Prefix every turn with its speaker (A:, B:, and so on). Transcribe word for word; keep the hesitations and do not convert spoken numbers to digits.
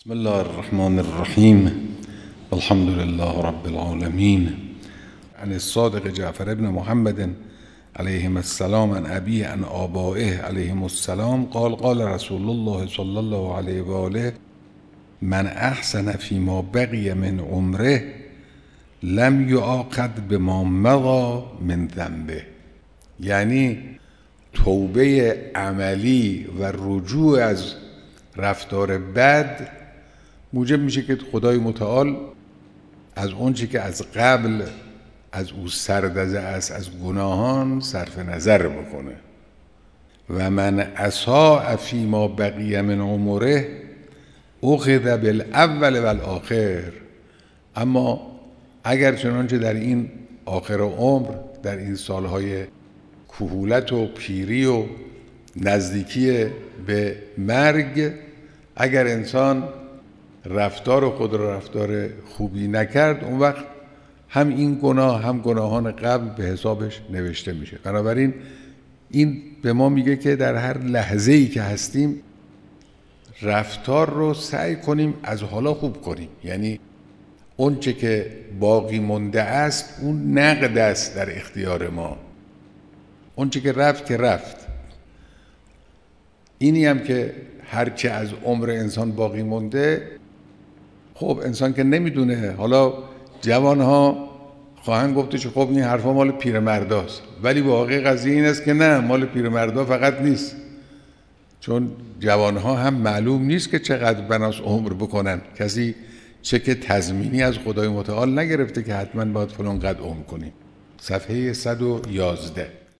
A: بسم الله الرحمن الرحیم الحمد لله رب العالمین. عن الصادق جعفر بن محمد علیهم السلام عن ابی عن آبائه علیهم السلام قال قال رسول الله صلی الله علیه و آله من احسن فيما بقي من عمره لم يعاقب بما مضى من ذنبه. یعنی توبه عملی و رجوع از رفتار بد موجب میشه که خدای متعال از اونچه که از قبل از او سردزه است از گناهان صرف نظر بکنه. و من اساء فیما بقی من عمره اخذ بالاول و الاخر. اما اگر چنانچه در این آخر عمر، در این سالهای کهولت و پیری و نزدیکی به مرگ، اگر انسان رفتار خود را رفتار خوبی نکرد، اون وقت هم این گناه هم گناهان قبل به حسابش نوشته میشه. بنابراین این به ما میگه که در هر لحظه‌ای که هستیم رفتار رو سعی کنیم از حالا خوب کنیم. یعنی اون چه که باقی مونده است اون نقد است در اختیار ما، اون چه که رفت که رفت. اینی هم که هرچه از عمر انسان باقی مونده، خب انسان که نمیدونه. حالا جوان ها خواهند گفتش خب این حرفا مال پیرمرداست، ولی واقع قضیه این است که نه، مال پیرمردا فقط نیست. چون جوان ها هم معلوم نیست که چقدر بناس عمر بکنن. کسی چه که تضمینی از خدای متعال نگرفته که حتما باید فلان قد عمر کنیم. صفحه صد و یازده.